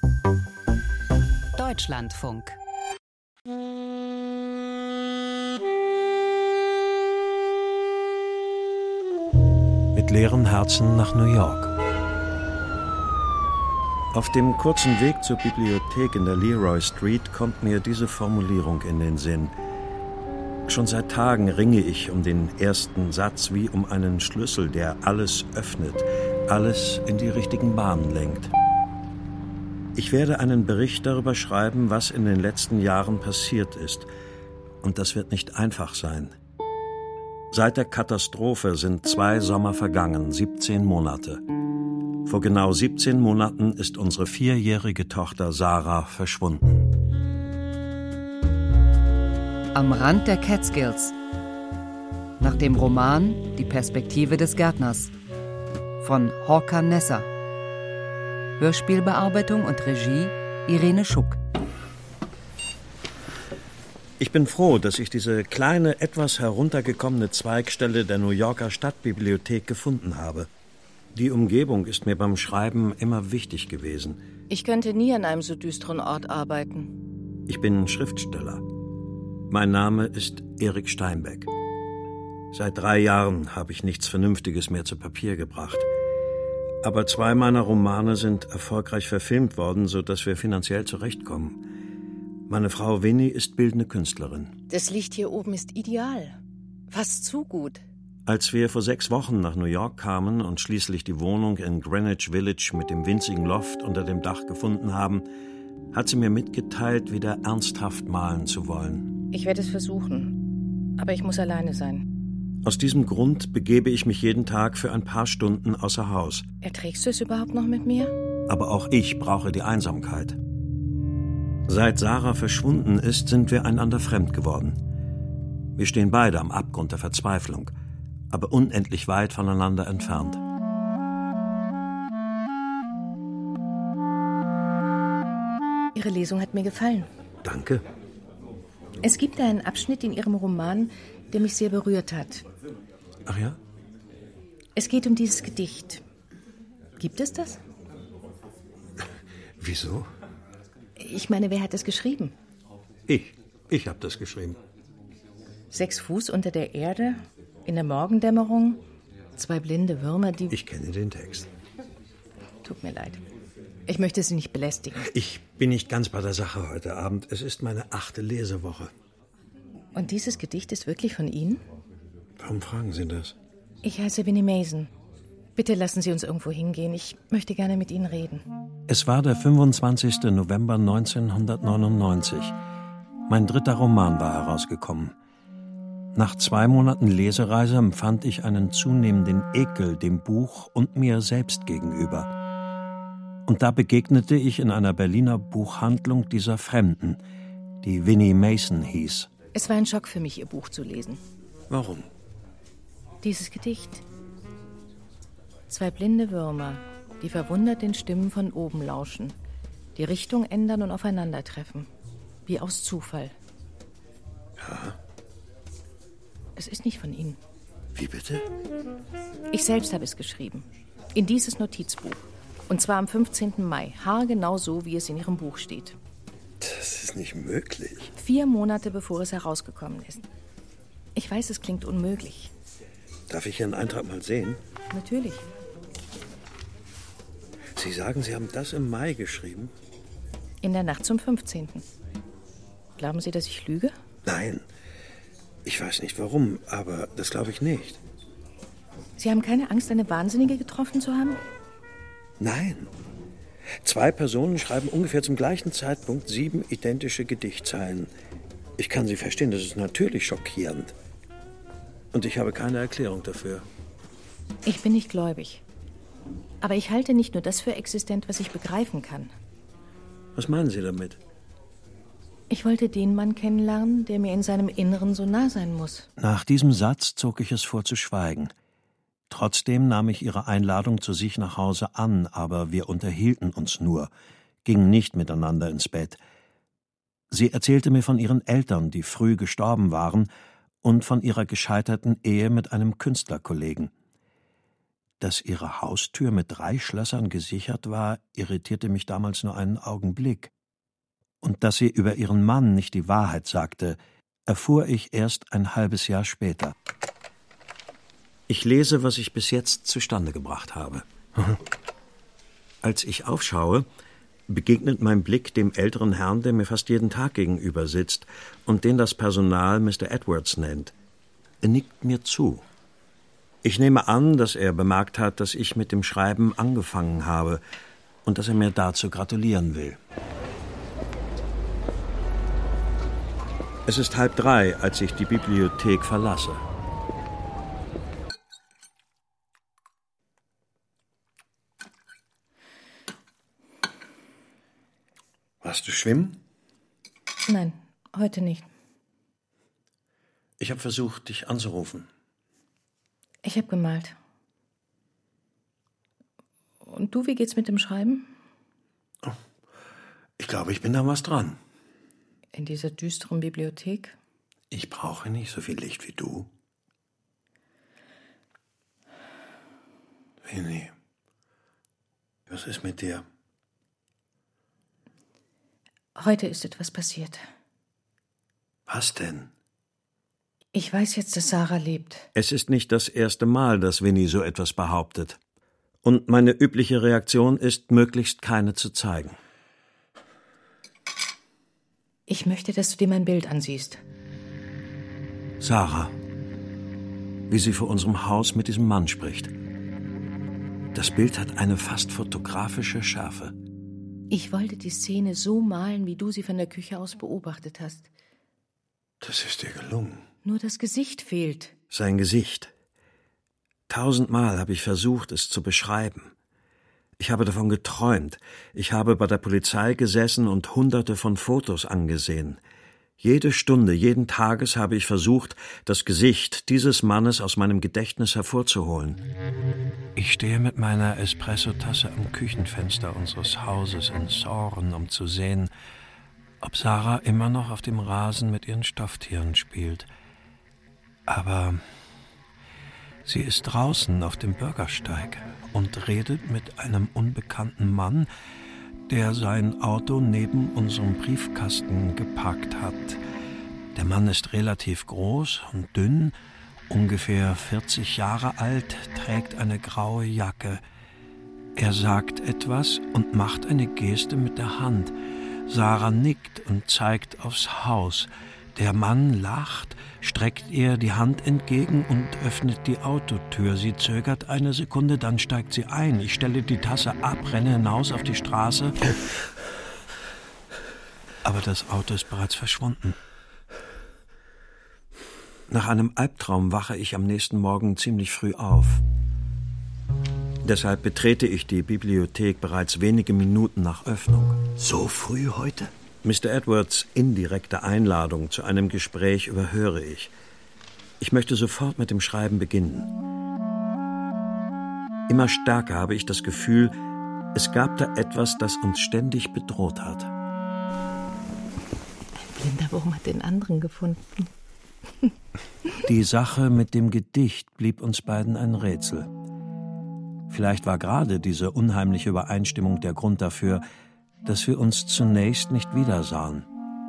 Deutschlandfunk. Mit leeren Herzen nach New York. Auf dem kurzen Weg zur Bibliothek in der Leroy Street kommt mir diese Formulierung in den Sinn. Schon seit Tagen ringe ich um den ersten Satz wie um einen Schlüssel, der alles öffnet, alles in die richtigen Bahnen lenkt. Ich werde einen Bericht darüber schreiben, was in den letzten Jahren passiert ist. Und das wird nicht einfach sein. Seit der Katastrophe sind 2 Sommer vergangen, 17 Monate. Vor genau 17 Monaten ist unsere 4-jährige Tochter Sarah verschwunden. Am Rand der Catskills. Nach dem Roman Die Perspektive des Gärtners von Håkan Nesser. Hörspielbearbeitung und Regie Irene Schuck. Ich bin froh, dass ich diese kleine, etwas heruntergekommene Zweigstelle der New Yorker Stadtbibliothek gefunden habe. Die Umgebung ist mir beim Schreiben immer wichtig gewesen. Ich könnte nie an einem so düsteren Ort arbeiten. Ich bin Schriftsteller. Mein Name ist Erich Steinbeck. Seit 3 Jahren habe ich nichts Vernünftiges mehr zu Papier gebracht. Aber 2 meiner Romane sind erfolgreich verfilmt worden, sodass wir finanziell zurechtkommen. Meine Frau Winnie ist bildende Künstlerin. Das Licht hier oben ist ideal. Fast zu gut. Als wir vor 6 Wochen nach New York kamen und schließlich die Wohnung in Greenwich Village mit dem winzigen Loft unter dem Dach gefunden haben, hat sie mir mitgeteilt, wieder ernsthaft malen zu wollen. Ich werde es versuchen, aber ich muss alleine sein. Aus diesem Grund begebe ich mich jeden Tag für ein paar Stunden außer Haus. Erträgst du es überhaupt noch mit mir? Aber auch ich brauche die Einsamkeit. Seit Sarah verschwunden ist, sind wir einander fremd geworden. Wir stehen beide am Abgrund der Verzweiflung, aber unendlich weit voneinander entfernt. Ihre Lesung hat mir gefallen. Danke. Es gibt einen Abschnitt in Ihrem Roman, der mich sehr berührt hat. Ach ja? Es geht um dieses Gedicht. Gibt es das? Wieso? Ich meine, wer hat es geschrieben? Ich habe das geschrieben. 6 Fuß unter der Erde, in der Morgendämmerung, 2 blinde Würmer, die... Ich kenne den Text. Tut mir leid. Ich möchte Sie nicht belästigen. Ich bin nicht ganz bei der Sache heute Abend. Es ist meine 8. Lesewoche. Und dieses Gedicht ist wirklich von Ihnen? Warum fragen Sie das? Ich heiße Winnie Mason. Bitte lassen Sie uns irgendwo hingehen. Ich möchte gerne mit Ihnen reden. Es war der 25. November 1999. Mein 3. Roman war herausgekommen. Nach 2 Monaten Lesereise empfand ich einen zunehmenden Ekel dem Buch und mir selbst gegenüber. Und da begegnete ich in einer Berliner Buchhandlung dieser Fremden, die Winnie Mason hieß. Es war ein Schock für mich, Ihr Buch zu lesen. Warum? Dieses Gedicht. 2 blinde Würmer, die verwundert den Stimmen von oben lauschen, die Richtung ändern und aufeinandertreffen, wie aus Zufall. Ja. Es ist nicht von Ihnen. Wie bitte? Ich selbst habe es geschrieben. In dieses Notizbuch. Und zwar am 15. Mai, haargenau so, wie es in Ihrem Buch steht. Das ist nicht möglich. 4 Monate bevor es herausgekommen ist. Ich weiß, es klingt unmöglich. Darf ich Ihren Eintrag mal sehen? Natürlich. Sie sagen, Sie haben das im Mai geschrieben? In der Nacht zum 15. Glauben Sie, dass ich lüge? Nein. Ich weiß nicht warum, aber das glaube ich nicht. Sie haben keine Angst, eine Wahnsinnige getroffen zu haben? Nein. 2 Personen schreiben ungefähr zum gleichen Zeitpunkt 7 identische Gedichtzeilen. Ich kann Sie verstehen, das ist natürlich schockierend. Und ich habe keine Erklärung dafür. Ich bin nicht gläubig. Aber ich halte nicht nur das für existent, was ich begreifen kann. Was meinen Sie damit? Ich wollte den Mann kennenlernen, der mir in seinem Inneren so nah sein muss. Nach diesem Satz zog ich es vor zu schweigen. Trotzdem nahm ich ihre Einladung zu sich nach Hause an, aber wir unterhielten uns nur, gingen nicht miteinander ins Bett. Sie erzählte mir von ihren Eltern, die früh gestorben waren, und von ihrer gescheiterten Ehe mit einem Künstlerkollegen. Dass ihre Haustür mit 3 Schlössern gesichert war, irritierte mich damals nur einen Augenblick. Und dass sie über ihren Mann nicht die Wahrheit sagte, erfuhr ich erst ein halbes Jahr später. Ich lese, was ich bis jetzt zustande gebracht habe. Als ich aufschaue, begegnet mein Blick dem älteren Herrn, der mir fast jeden Tag gegenüber sitzt und den das Personal Mr. Edwards nennt. Er nickt mir zu. Ich nehme an, dass er bemerkt hat, dass ich mit dem Schreiben angefangen habe und dass er mir dazu gratulieren will. Es ist 2:30, als ich die Bibliothek verlasse. Warst du schwimmen? Nein, heute nicht. Ich habe versucht, dich anzurufen. Ich habe gemalt. Und du, wie geht's mit dem Schreiben? Ich glaube, ich bin da was dran. In dieser düsteren Bibliothek? Ich brauche nicht so viel Licht wie du. Winnie, was ist mit dir? Heute ist etwas passiert. Was denn? Ich weiß jetzt, dass Sarah lebt. Es ist nicht das erste Mal, dass Winnie so etwas behauptet. Und meine übliche Reaktion ist, möglichst keine zu zeigen. Ich möchte, dass du dir mein Bild ansiehst. Sarah, wie sie vor unserem Haus mit diesem Mann spricht. Das Bild hat eine fast fotografische Schärfe. Ich wollte die Szene so malen, wie du sie von der Küche aus beobachtet hast. Das ist dir gelungen. Nur das Gesicht fehlt. Sein Gesicht. 1000-mal habe ich versucht, es zu beschreiben. Ich habe davon geträumt. Ich habe bei der Polizei gesessen und Hunderte von Fotos angesehen. Jede Stunde, jeden Tages habe ich versucht, das Gesicht dieses Mannes aus meinem Gedächtnis hervorzuholen. Ich stehe mit meiner Espressotasse am Küchenfenster unseres Hauses in Soren, um zu sehen, ob Sarah immer noch auf dem Rasen mit ihren Stofftieren spielt. Aber sie ist draußen auf dem Bürgersteig und redet mit einem unbekannten Mann, der sein Auto neben unserem Briefkasten geparkt hat. Der Mann ist relativ groß und dünn, ungefähr 40 Jahre alt, trägt eine graue Jacke. Er sagt etwas und macht eine Geste mit der Hand. Sarah nickt und zeigt aufs Haus. Der Mann lacht, streckt ihr die Hand entgegen und öffnet die Autotür. Sie zögert eine Sekunde, dann steigt sie ein. Ich stelle die Tasse ab, renne hinaus auf die Straße. Aber das Auto ist bereits verschwunden. Nach einem Albtraum wache ich am nächsten Morgen ziemlich früh auf. Deshalb betrete ich die Bibliothek bereits wenige Minuten nach Öffnung. So früh heute? Mr. Edwards' indirekte Einladung zu einem Gespräch überhöre ich. Ich möchte sofort mit dem Schreiben beginnen. Immer stärker habe ich das Gefühl, es gab da etwas, das uns ständig bedroht hat. Ein blinder Wurm hat den anderen gefunden. Die Sache mit dem Gedicht blieb uns beiden ein Rätsel. Vielleicht war gerade diese unheimliche Übereinstimmung der Grund dafür, dass wir uns zunächst nicht wiedersahen.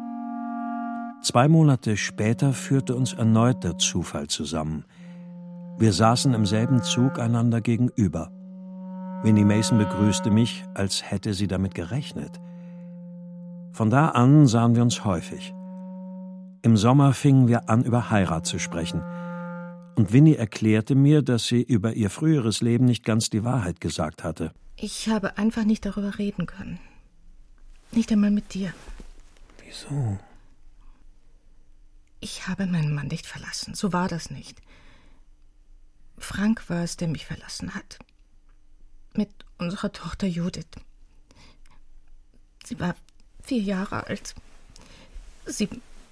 2 Monate später führte uns erneut der Zufall zusammen. Wir saßen im selben Zug einander gegenüber. Winnie Mason begrüßte mich, als hätte sie damit gerechnet. Von da an sahen wir uns häufig. Im Sommer fingen wir an, über Heirat zu sprechen. Und Winnie erklärte mir, dass sie über ihr früheres Leben nicht ganz die Wahrheit gesagt hatte. Ich habe einfach nicht darüber reden können. Nicht einmal mit dir. Wieso? Ich habe meinen Mann nicht verlassen. So war das nicht. Frank war es, der mich verlassen hat. Mit unserer Tochter Judith. Sie war 4 Jahre alt. Sie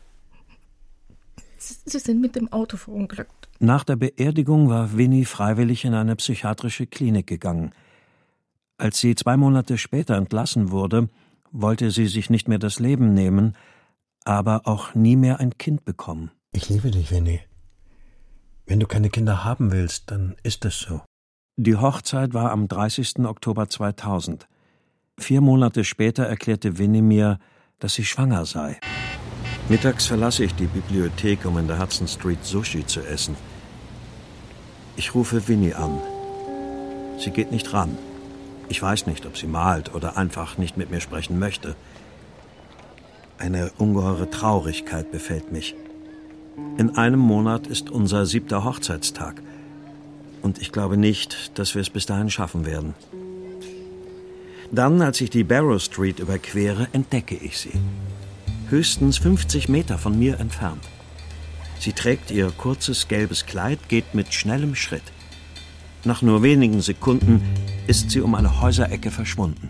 sind mit dem Auto verunglückt. Nach der Beerdigung war Winnie freiwillig in eine psychiatrische Klinik gegangen. Als sie 2 Monate später entlassen wurde, wollte sie sich nicht mehr das Leben nehmen, aber auch nie mehr ein Kind bekommen. Ich liebe dich, Winnie. Wenn du keine Kinder haben willst, dann ist es so. Die Hochzeit war am 30. Oktober 2000. 4 Monate später erklärte Winnie mir, dass sie schwanger sei. Mittags verlasse ich die Bibliothek, um in der Hudson Street Sushi zu essen. Ich rufe Winnie an. Sie geht nicht ran. Ich weiß nicht, ob sie malt oder einfach nicht mit mir sprechen möchte. Eine ungeheure Traurigkeit befällt mich. In einem Monat ist unser 7. Hochzeitstag. Und ich glaube nicht, dass wir es bis dahin schaffen werden. Dann, als ich die Barrow Street überquere, entdecke ich sie. Höchstens 50 Meter von mir entfernt. Sie trägt ihr kurzes gelbes Kleid, geht mit schnellem Schritt. Nach nur wenigen Sekunden ist sie um eine Häuserecke verschwunden.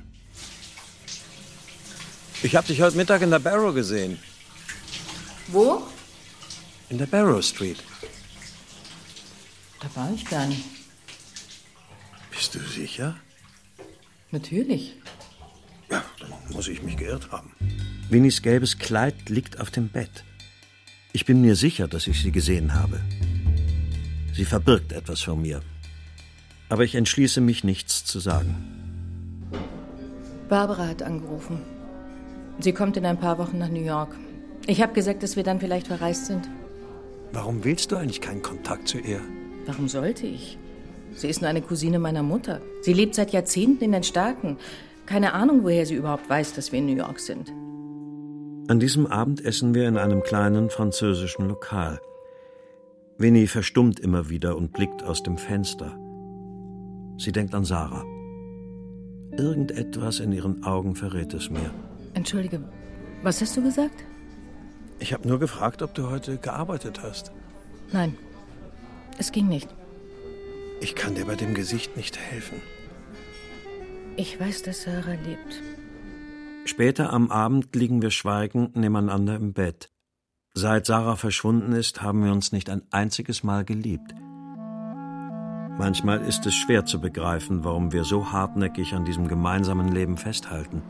Ich habe dich heute Mittag in der Barrow gesehen. Wo? In der Barrow Street. Da war ich gar nicht. Bist du sicher? Natürlich. Ja, dann muss ich mich geirrt haben. Winnies gelbes Kleid liegt auf dem Bett. Ich bin mir sicher, dass ich sie gesehen habe. Sie verbirgt etwas vor mir. Aber ich entschließe mich, nichts zu sagen. Barbara hat angerufen. Sie kommt in ein paar Wochen nach New York. Ich habe gesagt, dass wir dann vielleicht verreist sind. Warum willst du eigentlich keinen Kontakt zu ihr? Warum sollte ich? Sie ist nur eine Cousine meiner Mutter. Sie lebt seit Jahrzehnten in den Staaten. Keine Ahnung, woher sie überhaupt weiß, dass wir in New York sind. An diesem Abend essen wir in einem kleinen französischen Lokal. Winnie verstummt immer wieder und blickt aus dem Fenster. Sie denkt an Sarah. Irgendetwas in ihren Augen verrät es mir. Entschuldige, was hast du gesagt? Ich habe nur gefragt, ob du heute gearbeitet hast. Nein, es ging nicht. Ich kann dir bei dem Gesicht nicht helfen. Ich weiß, dass Sarah lebt. Später am Abend liegen wir schweigend nebeneinander im Bett. Seit Sarah verschwunden ist, haben wir uns nicht ein einziges Mal geliebt. Manchmal ist es schwer zu begreifen, warum wir so hartnäckig an diesem gemeinsamen Leben festhalten.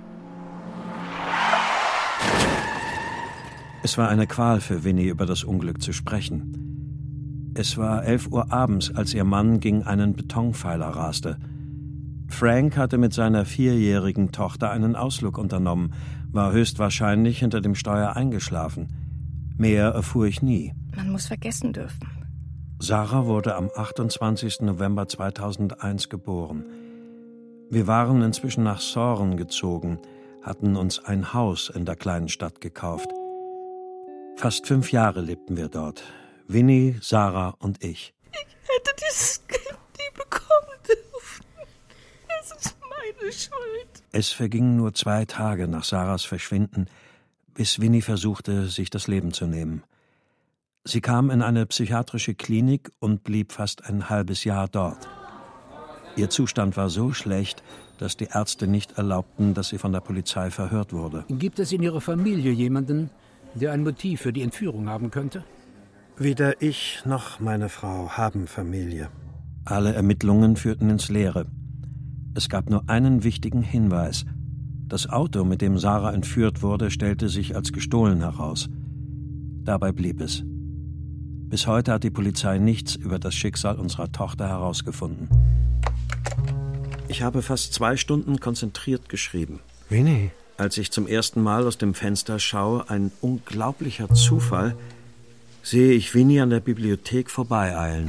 Es war eine Qual für Winnie, über das Unglück zu sprechen. Es war 11 Uhr abends, als ihr Mann gegen einen Betonpfeiler raste. Frank hatte mit seiner 4-jährigen Tochter einen Ausflug unternommen, war höchstwahrscheinlich hinter dem Steuer eingeschlafen. Mehr erfuhr ich nie. Man muss vergessen dürfen. Sarah wurde am 28. November 2001 geboren. Wir waren inzwischen nach Soren gezogen, hatten uns ein Haus in der kleinen Stadt gekauft. Fast 5 Jahre lebten wir dort. Winnie, Sarah und ich. Ich hätte dieses Kind nie bekommen dürfen. Es ist meine Schuld. Es vergingen nur 2 Tage nach Sarahs Verschwinden, bis Winnie versuchte, sich das Leben zu nehmen. Sie kam in eine psychiatrische Klinik und blieb fast ein halbes Jahr dort. Ihr Zustand war so schlecht, dass die Ärzte nicht erlaubten, dass sie von der Polizei verhört wurde. Gibt es in Ihrer Familie jemanden, der ein Motiv für die Entführung haben könnte? Weder ich noch meine Frau haben Familie. Alle Ermittlungen führten ins Leere. Es gab nur einen wichtigen Hinweis. Das Auto, mit dem Sarah entführt wurde, stellte sich als gestohlen heraus. Dabei blieb es. Bis heute hat die Polizei nichts über das Schicksal unserer Tochter herausgefunden. Ich habe fast 2 Stunden konzentriert geschrieben. Winnie? Als ich zum ersten Mal aus dem Fenster schaue, ein unglaublicher Zufall, sehe ich Winnie an der Bibliothek vorbeieilen.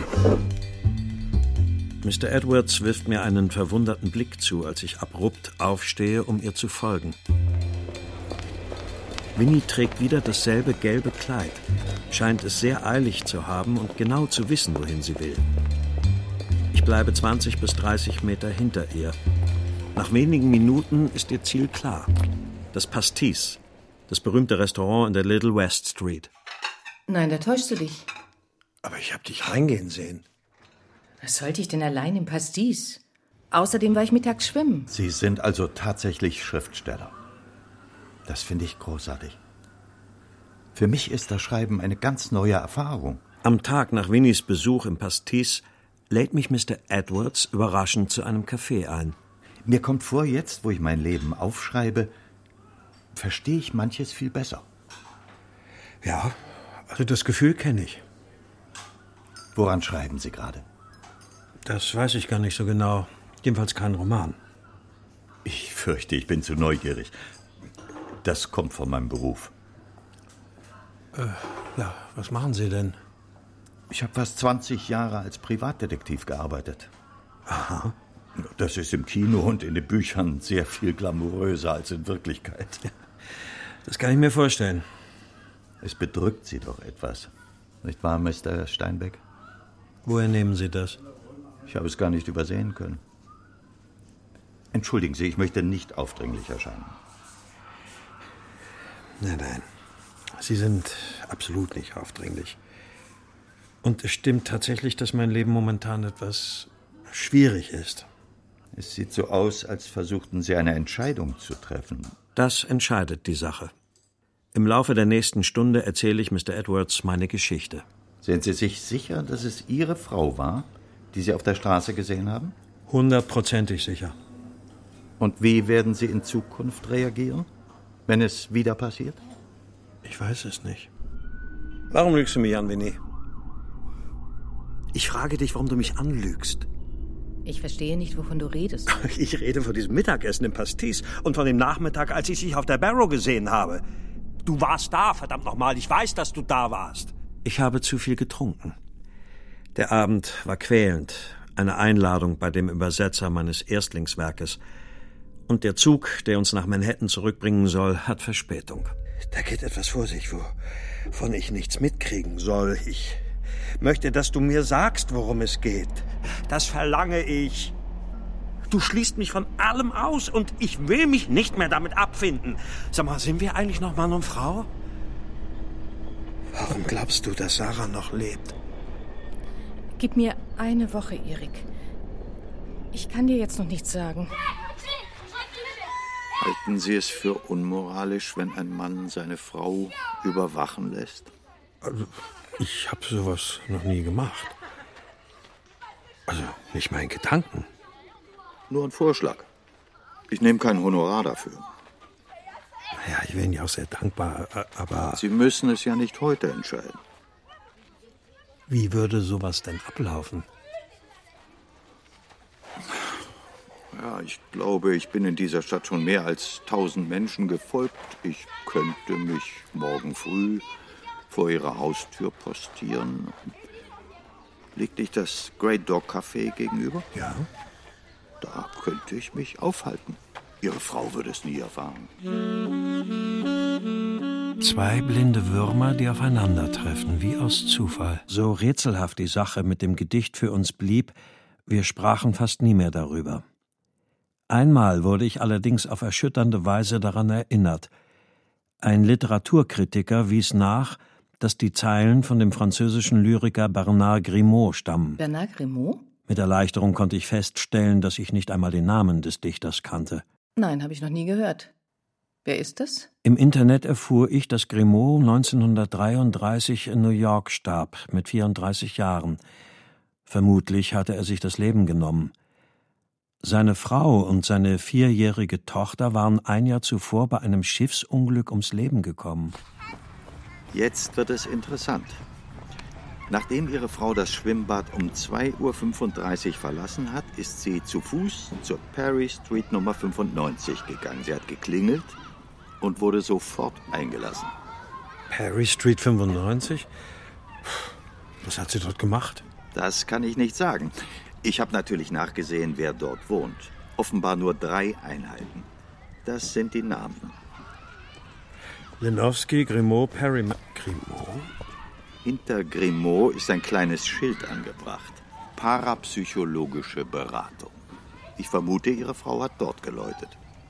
Mr. Edwards wirft mir einen verwunderten Blick zu, als ich abrupt aufstehe, um ihr zu folgen. Winnie trägt wieder dasselbe gelbe Kleid, scheint es sehr eilig zu haben und genau zu wissen, wohin sie will. Ich bleibe 20 bis 30 Meter hinter ihr. Nach wenigen Minuten ist ihr Ziel klar. Das Pastis, das berühmte Restaurant in der Little West Street. Nein, da täuschst du dich. Aber ich habe dich reingehen sehen. Was sollte ich denn allein im Pastis? Außerdem war ich mittags schwimmen. Sie sind also tatsächlich Schriftsteller. Das finde ich großartig. Für mich ist das Schreiben eine ganz neue Erfahrung. Am Tag nach Winnies Besuch im Pastis lädt mich Mr. Edwards überraschend zu einem Café ein. Mir kommt vor, jetzt, wo ich mein Leben aufschreibe, verstehe ich manches viel besser. Ja, also das Gefühl kenne ich. Woran schreiben Sie gerade? Das weiß ich gar nicht so genau. Jedenfalls kein Roman. Ich fürchte, ich bin zu neugierig. Das kommt von meinem Beruf. Ja, was machen Sie denn? Ich habe fast 20 Jahre als Privatdetektiv gearbeitet. Aha. Das ist im Kino und in den Büchern sehr viel glamouröser als in Wirklichkeit. Das kann ich mir vorstellen. Es bedrückt Sie doch etwas. Nicht wahr, Mr. Steinbeck? Woher nehmen Sie das? Ich habe es gar nicht übersehen können. Entschuldigen Sie, ich möchte nicht aufdringlich erscheinen. Nein. Sie sind absolut nicht aufdringlich. Und es stimmt tatsächlich, dass mein Leben momentan etwas schwierig ist. Es sieht so aus, als versuchten Sie eine Entscheidung zu treffen. Das entscheidet die Sache. Im Laufe der nächsten Stunde erzähle ich Mr. Edwards meine Geschichte. Sind Sie sich sicher, dass es Ihre Frau war, die Sie auf der Straße gesehen haben? 100%ig sicher. Und wie werden Sie in Zukunft reagieren, wenn es wieder passiert? Ich weiß es nicht. Warum lügst du mich an, Vinny? Ich frage dich, warum du mich anlügst. Ich verstehe nicht, wovon du redest. Ich rede von diesem Mittagessen im Pastis und von dem Nachmittag, als ich dich auf der Barrow gesehen habe. Du warst da, verdammt nochmal. Ich weiß, dass du da warst. Ich habe zu viel getrunken. Der Abend war quälend. Eine Einladung bei dem Übersetzer meines Erstlingswerkes. Und der Zug, der uns nach Manhattan zurückbringen soll, hat Verspätung. Da geht etwas vor sich, wovon ich nichts mitkriegen soll. Ich möchte, dass du mir sagst, worum es geht. Das verlange ich. Du schließt mich von allem aus und ich will mich nicht mehr damit abfinden. Sag mal, sind wir eigentlich noch Mann und Frau? Warum glaubst du, dass Sarah noch lebt? Gib mir eine Woche, Erik. Ich kann dir jetzt noch nichts sagen. Halten Sie es für unmoralisch, wenn ein Mann seine Frau überwachen lässt? Also, ich habe sowas noch nie gemacht. Also, nicht mal in Gedanken. Nur ein Vorschlag. Ich nehme kein Honorar dafür. Naja, ich wäre Ihnen ja auch sehr dankbar, aber... Sie müssen es ja nicht heute entscheiden. Wie würde sowas denn ablaufen? Ja, ich glaube, ich bin in dieser Stadt schon mehr als 1000 Menschen gefolgt. Ich könnte mich morgen früh vor Ihrer Haustür postieren. Liegt nicht das Great Dog Café gegenüber? Ja. Da könnte ich mich aufhalten. Ihre Frau würde es nie erfahren. 2 blinde Würmer, die aufeinandertreffen, wie aus Zufall. So rätselhaft die Sache mit dem Gedicht für uns blieb, wir sprachen fast nie mehr darüber. Einmal wurde ich allerdings auf erschütternde Weise daran erinnert. Ein Literaturkritiker wies nach, dass die Zeilen von dem französischen Lyriker Bernard Grimaud stammen. Bernard Grimaud? Mit Erleichterung konnte ich feststellen, dass ich nicht einmal den Namen des Dichters kannte. Nein, habe ich noch nie gehört. Wer ist das? Im Internet erfuhr ich, dass Grimaud 1933 in New York starb, mit 34 Jahren. Vermutlich hatte er sich das Leben genommen. Seine Frau und seine 4-jährige Tochter waren ein Jahr zuvor bei einem Schiffsunglück ums Leben gekommen. Jetzt wird es interessant. Nachdem ihre Frau das Schwimmbad um 2:35 Uhr verlassen hat, ist sie zu Fuß zur Perry Street Nummer 95 gegangen. Sie hat geklingelt und wurde sofort eingelassen. Perry Street 95? Was hat sie dort gemacht? Das kann ich nicht sagen. Ich habe natürlich nachgesehen, wer dort wohnt. Offenbar nur 3 Einheiten. Das sind die Namen. Lenowski, Grimaud, Perry... Grimaud? Hinter Grimaud ist ein kleines Schild angebracht. Parapsychologische Beratung. Ich vermute, Ihre Frau hat dort geläutet.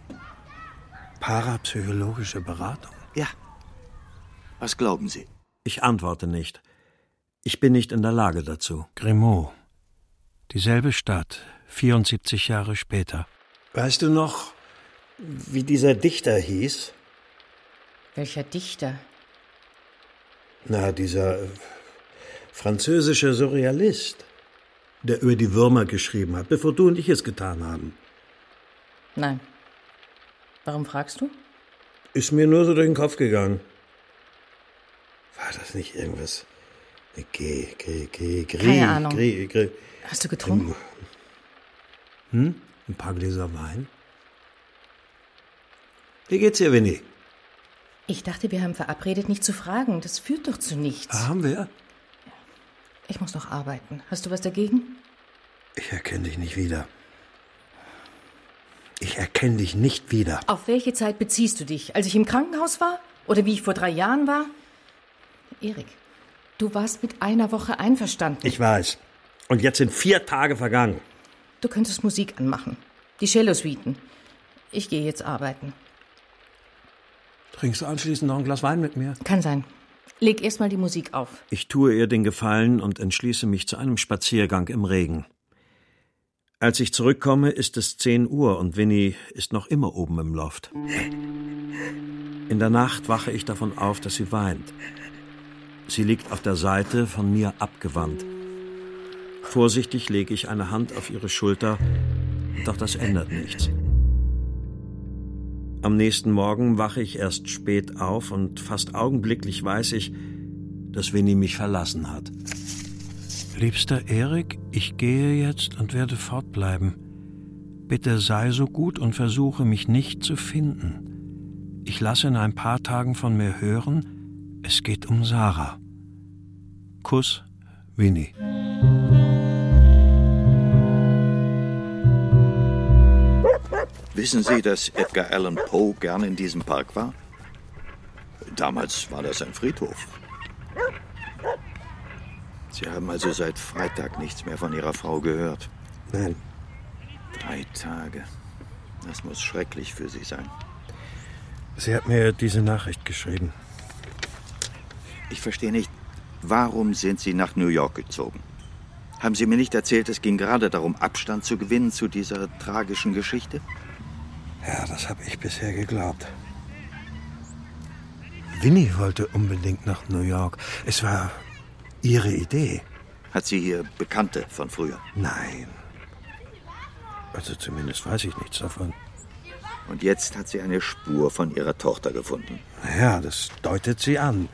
Parapsychologische Beratung? Ja. Was glauben Sie? Ich antworte nicht. Ich bin nicht in der Lage dazu. Grimaud. Dieselbe Stadt, 74 Jahre später. Weißt du noch, wie dieser Dichter hieß? Welcher Dichter? Na, dieser französische Surrealist, der über die Würmer geschrieben hat, bevor du und ich es getan haben. Nein. Warum fragst du? Ist mir nur so durch den Kopf gegangen. War das nicht irgendwas? Keine Ahnung. Hast du getrunken? Ein paar Gläser Wein? Wie geht's dir, Winnie? Ich dachte, wir haben verabredet, nicht zu fragen. Das führt doch zu nichts. Haben wir? Ich muss noch arbeiten. Hast du was dagegen? Ich erkenne dich nicht wieder. Ich erkenne dich nicht wieder. Auf welche Zeit beziehst du dich? Als ich im Krankenhaus war? Oder wie ich vor 3 Jahren war? Erik, du warst mit einer Woche einverstanden. Ich weiß. Und jetzt sind 4 Tage vergangen. Du könntest Musik anmachen. Die Cello-Suiten. Ich gehe jetzt arbeiten. Trinkst du anschließend noch ein Glas Wein mit mir? Kann sein. Leg erst mal die Musik auf. Ich tue ihr den Gefallen und entschließe mich zu einem Spaziergang im Regen. Als ich zurückkomme, ist es 10 Uhr und Winnie ist noch immer oben im Loft. In der Nacht wache ich davon auf, dass sie weint. Sie liegt auf der Seite, von mir abgewandt. Vorsichtig lege ich eine Hand auf ihre Schulter, doch das ändert nichts. Am nächsten Morgen wache ich erst spät auf und fast augenblicklich weiß ich, dass Winnie mich verlassen hat. Liebster Erik, ich gehe jetzt und werde fortbleiben. Bitte sei so gut und versuche mich nicht zu finden. Ich lasse in ein paar Tagen von mir hören, es geht um Sarah. Kuss, Winnie. Wissen Sie, dass Edgar Allan Poe gern in diesem Park war? Damals war das ein Friedhof. Sie haben also seit Freitag nichts mehr von Ihrer Frau gehört? Nein. 3 Tage. Das muss schrecklich für Sie sein. Sie hat mir diese Nachricht geschrieben. Ich verstehe nicht, warum sind Sie nach New York gezogen? Haben Sie mir nicht erzählt, es ging gerade darum, Abstand zu gewinnen zu dieser tragischen Geschichte? Ja, das habe ich bisher geglaubt. Winnie wollte unbedingt nach New York. Es war ihre Idee. Hat sie hier Bekannte von früher? Nein. Also zumindest weiß ich nichts davon. Und jetzt hat sie eine Spur von ihrer Tochter gefunden. Naja, das deutet sie an.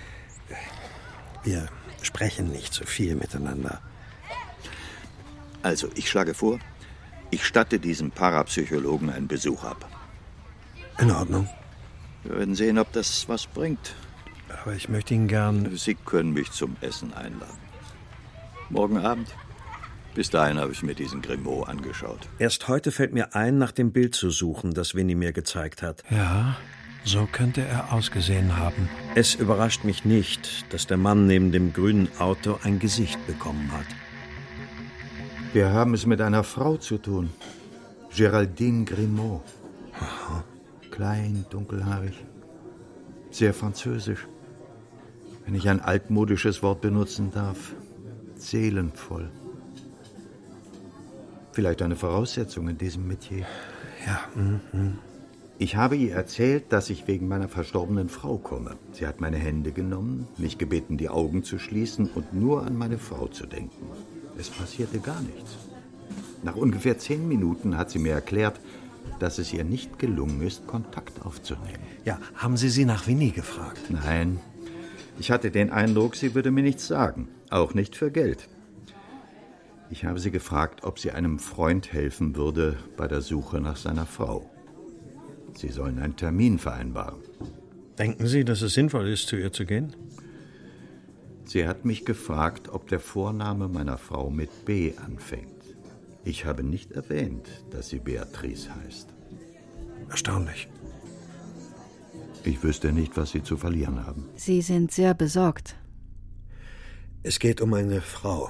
Wir sprechen nicht so viel miteinander. Also, ich schlage vor, ich statte diesem Parapsychologen einen Besuch ab. In Ordnung. Wir werden sehen, ob das was bringt. Aber ich möchte ihn gern... Sie können mich zum Essen einladen. Morgen Abend. Bis dahin habe ich mir diesen Grimaud angeschaut. Erst heute fällt mir ein, nach dem Bild zu suchen, das Winnie mir gezeigt hat. Ja, so könnte er ausgesehen haben. Es überrascht mich nicht, dass der Mann neben dem grünen Auto ein Gesicht bekommen hat. Wir haben es mit einer Frau zu tun. Geraldine Grimaud. Aha. Klein, dunkelhaarig. Sehr französisch. Wenn ich ein altmodisches Wort benutzen darf. Seelenvoll. Vielleicht eine Voraussetzung in diesem Metier. Ja, Ich habe ihr erzählt, dass ich wegen meiner verstorbenen Frau komme. Sie hat meine Hände genommen, mich gebeten, die Augen zu schließen und nur an meine Frau zu denken. Es passierte gar nichts. Nach ungefähr 10 Minuten hat sie mir erklärt, dass es ihr nicht gelungen ist, Kontakt aufzunehmen. Ja, haben Sie sie nach Winnie gefragt? Nein, ich hatte den Eindruck, sie würde mir nichts sagen, auch nicht für Geld. Ich habe sie gefragt, ob sie einem Freund helfen würde bei der Suche nach seiner Frau. Sie sollen einen Termin vereinbaren. Denken Sie, dass es sinnvoll ist, zu ihr zu gehen? Sie hat mich gefragt, ob der Vorname meiner Frau mit B anfängt. Ich habe nicht erwähnt, dass sie Beatrice heißt. Erstaunlich. Ich wüsste nicht, was Sie zu verlieren haben. Sie sind sehr besorgt. Es geht um eine Frau.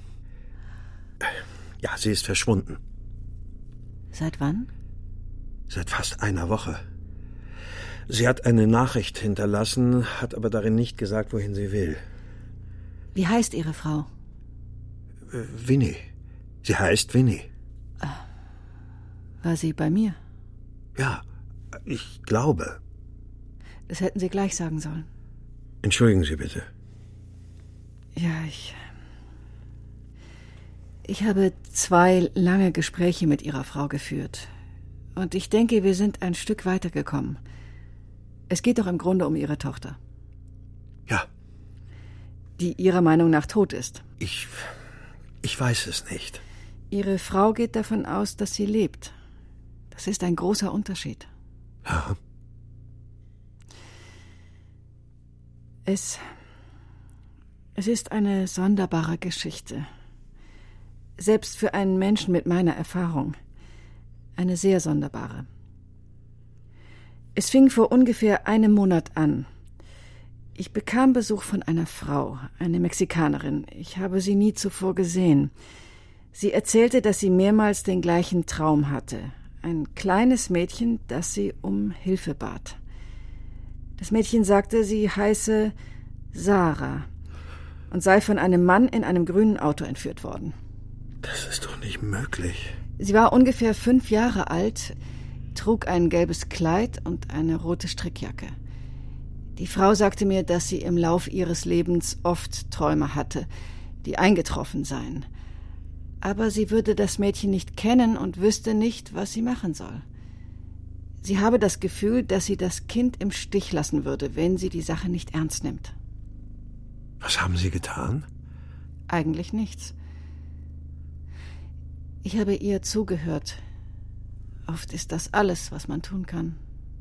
Ja, sie ist verschwunden. Seit wann? Seit fast einer Woche. Sie hat eine Nachricht hinterlassen, hat aber darin nicht gesagt, wohin sie will. Wie heißt Ihre Frau? Winnie. Sie heißt Winnie. War sie bei mir? Ja, ich glaube. Das hätten Sie gleich sagen sollen. Entschuldigen Sie bitte. Ja, ich habe 2 lange Gespräche mit Ihrer Frau geführt. Und ich denke, wir sind ein Stück weitergekommen. Es geht doch im Grunde um Ihre Tochter. Ja. Die Ihrer Meinung nach tot ist. Ich weiß es nicht. Ihre Frau geht davon aus, dass sie lebt. Das ist ein großer Unterschied. Ja. Es ist eine sonderbare Geschichte. Selbst für einen Menschen mit meiner Erfahrung. Eine sehr sonderbare. Es fing vor ungefähr einem Monat an. Ich bekam Besuch von einer Frau, eine Mexikanerin. Ich habe sie nie zuvor gesehen. Sie erzählte, dass sie mehrmals den gleichen Traum hatte. Ein kleines Mädchen, das sie um Hilfe bat. Das Mädchen sagte, sie heiße Sarah und sei von einem Mann in einem grünen Auto entführt worden. Das ist doch nicht möglich. Sie war ungefähr 5 Jahre alt, trug ein gelbes Kleid und eine rote Strickjacke. Die Frau sagte mir, dass sie im Lauf ihres Lebens oft Träume hatte, die eingetroffen seien. Aber sie würde das Mädchen nicht kennen und wüsste nicht, was sie machen soll. Sie habe das Gefühl, dass sie das Kind im Stich lassen würde, wenn sie die Sache nicht ernst nimmt. Was haben Sie getan? Eigentlich nichts. Ich habe ihr zugehört. Oft ist das alles, was man tun kann.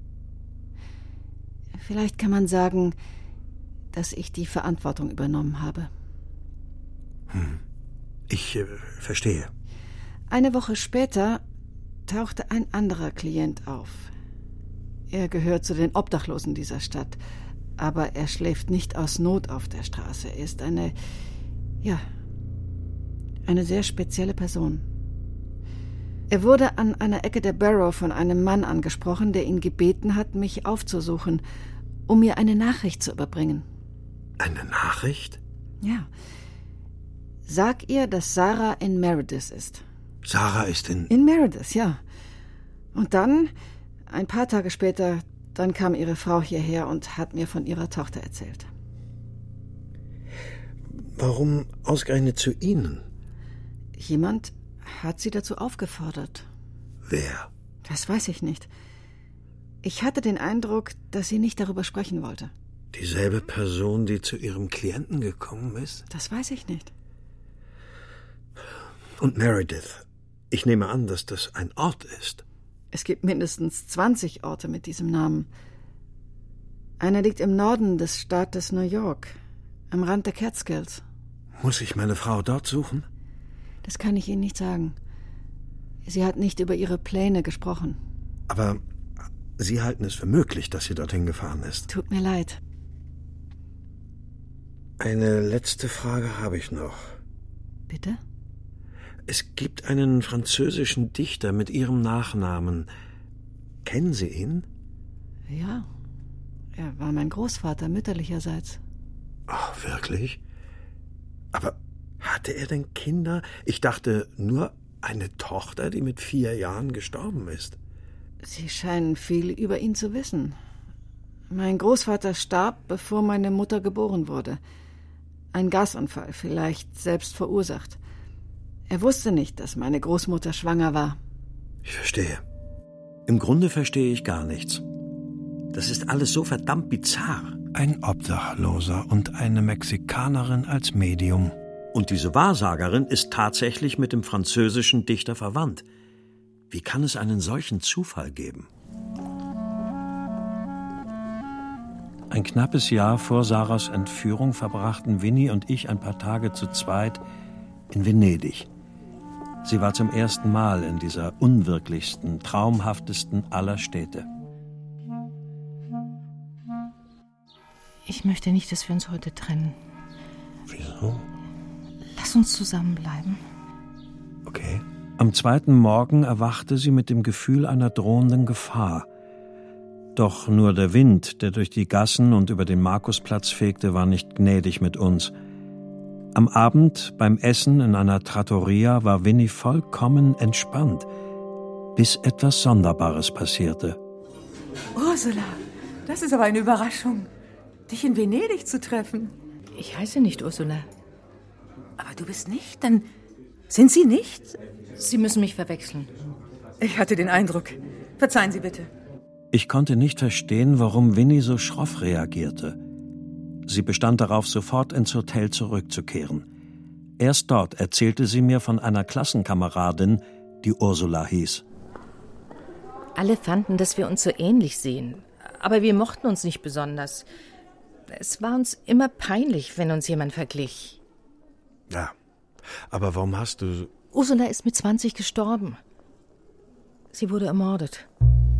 Vielleicht kann man sagen, dass ich die Verantwortung übernommen habe. Ich verstehe. Eine Woche später tauchte ein anderer Klient auf. Er gehört zu den Obdachlosen dieser Stadt, aber er schläft nicht aus Not auf der Straße. Er ist eine sehr spezielle Person. Er wurde an einer Ecke der Borough von einem Mann angesprochen, der ihn gebeten hat, mich aufzusuchen, um mir eine Nachricht zu überbringen. Eine Nachricht? Ja. Sag ihr, dass Sarah in Meredith ist. Sarah ist in Meredith, ja. Und dann, ein paar Tage später, dann kam ihre Frau hierher und hat mir von ihrer Tochter erzählt. Warum ausgerechnet zu Ihnen? Jemand hat sie dazu aufgefordert. Wer? Das weiß ich nicht. Ich hatte den Eindruck, dass sie nicht darüber sprechen wollte. Dieselbe Person, die zu Ihrem Klienten gekommen ist? Das weiß ich nicht. Und Meredith. Ich nehme an, dass das ein Ort ist. Es gibt mindestens 20 Orte mit diesem Namen. Einer liegt im Norden des Staates New York, am Rand der Catskills. Muss ich meine Frau dort suchen? Das kann ich Ihnen nicht sagen. Sie hat nicht über ihre Pläne gesprochen. Aber Sie halten es für möglich, dass sie dorthin gefahren ist? Tut mir leid. Eine letzte Frage habe ich noch. Bitte? Es gibt einen französischen Dichter mit Ihrem Nachnamen. Kennen Sie ihn? Ja. Er war mein Großvater mütterlicherseits. Ach, wirklich? Aber hatte er denn Kinder? Ich dachte, nur eine Tochter, die mit 4 Jahren gestorben ist. Sie scheinen viel über ihn zu wissen. Mein Großvater starb, bevor meine Mutter geboren wurde. Ein Gasunfall, vielleicht selbst verursacht. Er wusste nicht, dass meine Großmutter schwanger war. Ich verstehe. Im Grunde verstehe ich gar nichts. Das ist alles so verdammt bizarr. Ein Obdachloser und eine Mexikanerin als Medium. Und diese Wahrsagerin ist tatsächlich mit dem französischen Dichter verwandt. Wie kann es einen solchen Zufall geben? Ein knappes Jahr vor Sarahs Entführung verbrachten Winnie und ich ein paar Tage zu zweit in Venedig. Sie war zum ersten Mal in dieser unwirklichsten, traumhaftesten aller Städte. Ich möchte nicht, dass wir uns heute trennen. Wieso? Lass uns zusammenbleiben. Okay. Am 2. Morgen erwachte sie mit dem Gefühl einer drohenden Gefahr. Doch nur der Wind, der durch die Gassen und über den Markusplatz fegte, war nicht gnädig mit uns. Am Abend beim Essen in einer Trattoria war Winnie vollkommen entspannt, bis etwas Sonderbares passierte. Ursula, das ist aber eine Überraschung, dich in Venedig zu treffen. Ich heiße nicht Ursula. Aber du bist nicht, dann sind Sie nicht? Sie müssen mich verwechseln. Ich hatte den Eindruck. Verzeihen Sie bitte. Ich konnte nicht verstehen, warum Winnie so schroff reagierte. Sie bestand darauf, sofort ins Hotel zurückzukehren. Erst dort erzählte sie mir von einer Klassenkameradin, die Ursula hieß. Alle fanden, dass wir uns so ähnlich sehen. Aber wir mochten uns nicht besonders. Es war uns immer peinlich, wenn uns jemand verglich. Ja, aber warum hast du... Ursula ist mit 20 gestorben. Sie wurde ermordet.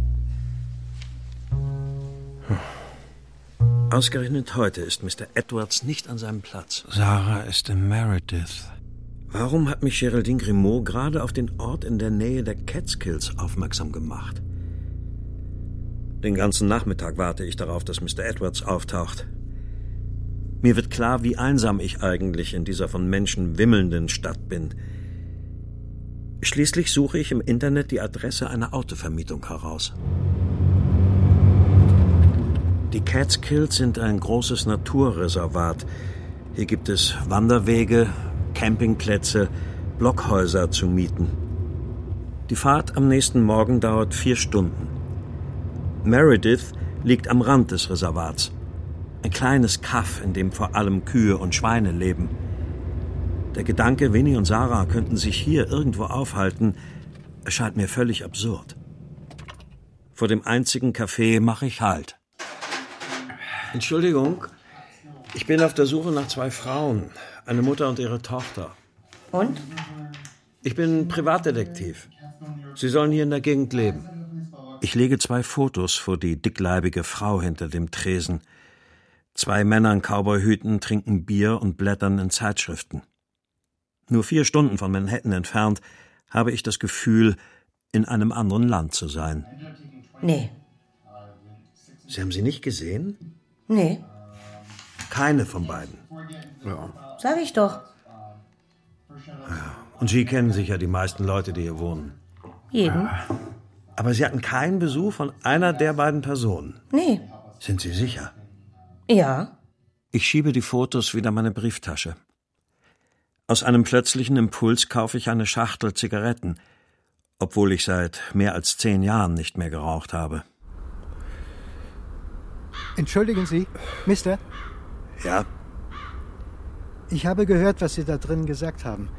Ausgerechnet heute ist Mr. Edwards nicht an seinem Platz. Sarah ist in Meredith. Warum hat mich Geraldine Grimaud gerade auf den Ort in der Nähe der Catskills aufmerksam gemacht? Den ganzen Nachmittag warte ich darauf, dass Mr. Edwards auftaucht. Mir wird klar, wie einsam ich eigentlich in dieser von Menschen wimmelnden Stadt bin. Schließlich suche ich im Internet die Adresse einer Autovermietung heraus. Die Catskills sind ein großes Naturreservat. Hier gibt es Wanderwege, Campingplätze, Blockhäuser zu mieten. Die Fahrt am nächsten Morgen dauert 4 Stunden. Meredith liegt am Rand des Reservats. Ein kleines Kaff, in dem vor allem Kühe und Schweine leben. Der Gedanke, Winnie und Sarah könnten sich hier irgendwo aufhalten, erscheint mir völlig absurd. Vor dem einzigen Café mache ich Halt. Entschuldigung, ich bin auf der Suche nach 2 Frauen, eine Mutter und ihre Tochter. Und? Ich bin Privatdetektiv. Sie sollen hier in der Gegend leben. Ich lege 2 Fotos vor die dickleibige Frau hinter dem Tresen. 2 Männer in Cowboyhüten trinken Bier und blättern in Zeitschriften. Nur 4 Stunden von Manhattan entfernt habe ich das Gefühl, in einem anderen Land zu sein. Nee. Sie haben sie nicht gesehen? Nee. Keine von beiden? Ja. Sag ich doch. Und Sie kennen sicher die meisten Leute, die hier wohnen. Jeden? Aber Sie hatten keinen Besuch von einer der beiden Personen? Nee. Sind Sie sicher? Ja. Ich schiebe die Fotos wieder in meine Brieftasche. Aus einem plötzlichen Impuls kaufe ich eine Schachtel Zigaretten, obwohl ich seit mehr als 10 Jahren nicht mehr geraucht habe. Entschuldigen Sie, Mister? Ja? Ich habe gehört, was Sie da drin gesagt haben.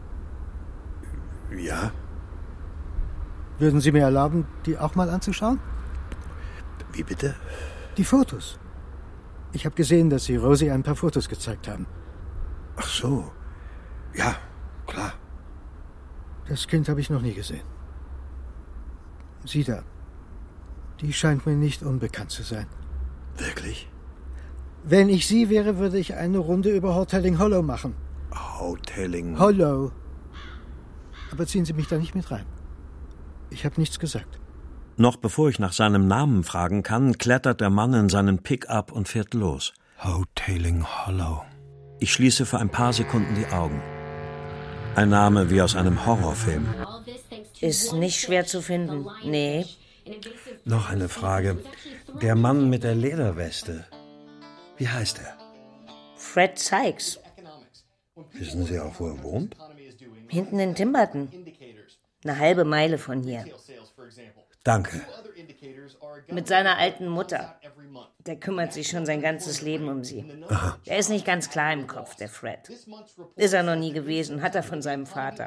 Ja? Würden Sie mir erlauben, die auch mal anzuschauen? Wie bitte? Die Fotos. Ich habe gesehen, dass Sie Rosie ein paar Fotos gezeigt haben. Ach so. Ja, klar. Das Kind habe ich noch nie gesehen. Sie da. Die scheint mir nicht unbekannt zu sein. Wirklich? Wenn ich Sie wäre, würde ich eine Runde über Hotelling Hollow machen. Hotelling... Hollow. Aber ziehen Sie mich da nicht mit rein. Ich habe nichts gesagt. Noch bevor ich nach seinem Namen fragen kann, klettert der Mann in seinen Pick-up und fährt los. Hotelling Hollow. Ich schließe für ein paar Sekunden die Augen. Ein Name wie aus einem Horrorfilm. Ist nicht schwer zu finden. Nee. Noch eine Frage. Der Mann mit der Lederweste. Wie heißt er? Fred Sykes. Wissen Sie auch, wo er wohnt? Hinten in Timberton. 1 halbe Meile von hier. Danke. Mit seiner alten Mutter. Der kümmert sich schon sein ganzes Leben um sie. Aha. Der ist nicht ganz klar im Kopf, der Fred. Ist er noch nie gewesen, hat er von seinem Vater.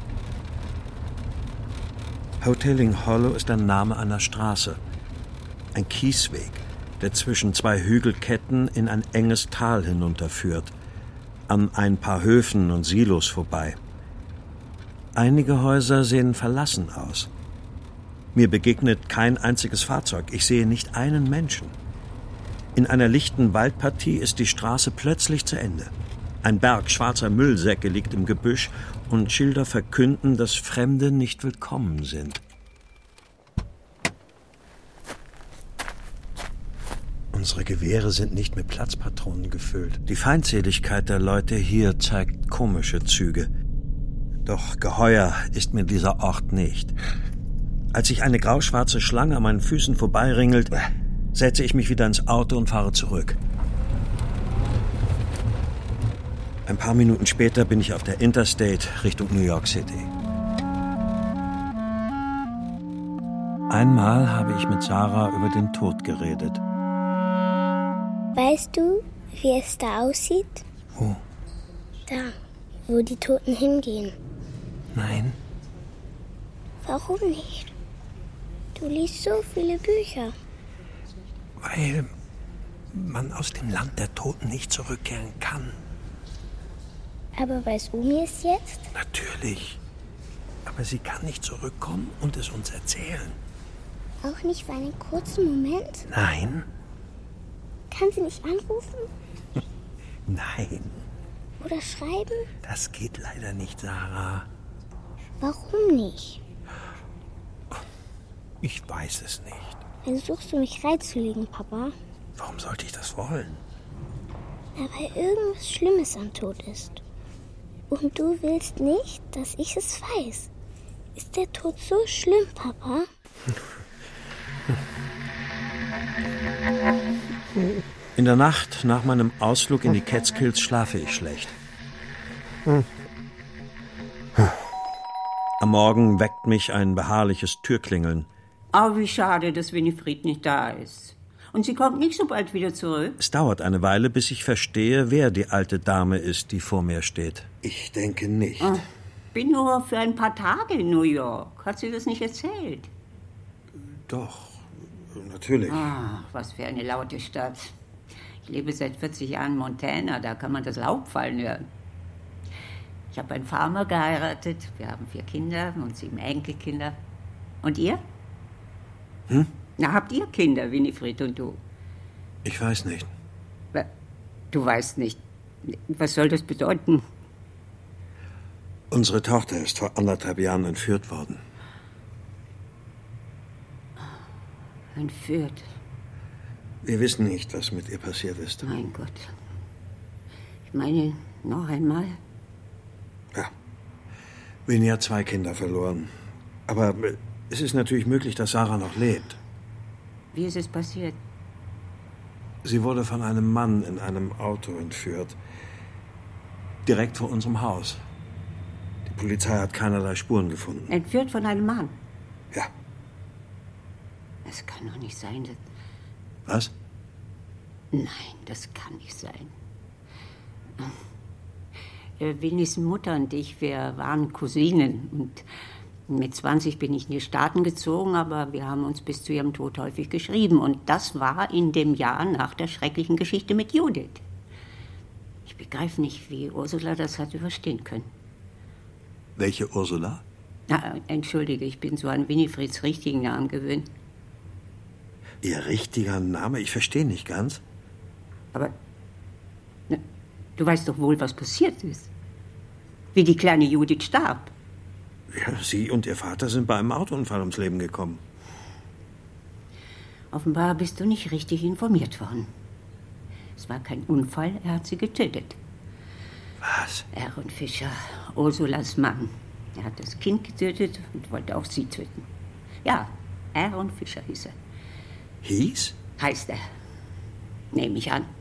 Hotelling Hollow ist der Name einer Straße. Ein Kiesweg, der zwischen 2 Hügelketten in ein enges Tal hinunterführt. An ein paar Höfen und Silos vorbei. Einige Häuser sehen verlassen aus. Mir begegnet kein einziges Fahrzeug. Ich sehe nicht einen Menschen. In einer lichten Waldpartie ist die Straße plötzlich zu Ende. Ein Berg schwarzer Müllsäcke liegt im Gebüsch und Schilder verkünden, dass Fremde nicht willkommen sind. Unsere Gewehre sind nicht mit Platzpatronen gefüllt. Die Feindseligkeit der Leute hier zeigt komische Züge. Doch geheuer ist mir dieser Ort nicht. Als sich eine grauschwarze Schlange an meinen Füßen vorbeiringelt, setze ich mich wieder ins Auto und fahre zurück. Ein paar Minuten später bin ich auf der Interstate Richtung New York City. Einmal habe ich mit Sarah über den Tod geredet. Weißt du, wie es da aussieht? Wo? Da, wo die Toten hingehen? Nein. Warum nicht? Du liest so viele Bücher. Weil man aus dem Land der Toten nicht zurückkehren kann. Aber weiß Omi es jetzt? Natürlich. Aber sie kann nicht zurückkommen und es uns erzählen. Auch nicht für einen kurzen Moment? Nein. Kann sie nicht anrufen? Nein. Oder schreiben? Das geht leider nicht, Sarah. Warum nicht? Ich weiß es nicht. Versuchst du mich reinzulegen, Papa? Warum sollte ich das wollen? Weil irgendwas Schlimmes am Tod ist. Und du willst nicht, dass ich es weiß. Ist der Tod so schlimm, Papa? In der Nacht nach meinem Ausflug in die Catskills schlafe ich schlecht. Am Morgen weckt mich ein beharrliches Türklingeln. Oh, wie schade, dass Winifred nicht da ist. Und sie kommt nicht so bald wieder zurück? Es dauert eine Weile, bis ich verstehe, wer die alte Dame ist, die vor mir steht. Ich denke nicht. Oh, bin nur für ein paar Tage in New York. Hat sie das nicht erzählt? Doch, natürlich. Ach, was für eine laute Stadt. Ich lebe seit 40 Jahren in Montana, da kann man das Laub fallen hören. Ich habe einen Farmer geheiratet, wir haben 4 Kinder und 7 Enkelkinder. Und ihr? Na, habt ihr Kinder, Winifred und du? Ich weiß nicht. Du weißt nicht. Was soll das bedeuten? Unsere Tochter ist vor 1,5 Jahren entführt worden. Entführt? Wir wissen nicht, was mit ihr passiert ist. Mein Gott. Ich meine, noch einmal? Ja. Winnie hat 2 Kinder verloren. Aber es ist natürlich möglich, dass Sarah noch lebt. Wie ist es passiert? Sie wurde von einem Mann in einem Auto entführt. Direkt vor unserem Haus. Die Polizei hat keinerlei Spuren gefunden. Entführt von einem Mann? Ja. Es kann doch nicht sein, dass... Was? Nein, das kann nicht sein. Winnies Mutter und ich, wir waren Cousinen. Und mit 20 bin ich in die Staaten gezogen, aber wir haben uns bis zu ihrem Tod häufig geschrieben. Und das war in dem Jahr nach der schrecklichen Geschichte mit Judith. Ich begreife nicht, wie Ursula das hat überstehen können. Welche Ursula? Entschuldige, ich bin so an Winifreds richtigen Namen gewöhnt. Ihr richtiger Name? Ich verstehe nicht ganz. Aber du weißt doch wohl, was passiert ist. Wie die kleine Judith starb. Ja, Sie und Ihr Vater sind bei einem Autounfall ums Leben gekommen. Offenbar bist du nicht richtig informiert worden. Es war kein Unfall, er hat sie getötet. Was? Aaron Fisher, Ursulas Mann. Er hat das Kind getötet und wollte auch sie töten. Ja, Aaron Fisher hieß er. Hieß? Heißt er. Nehme ich an.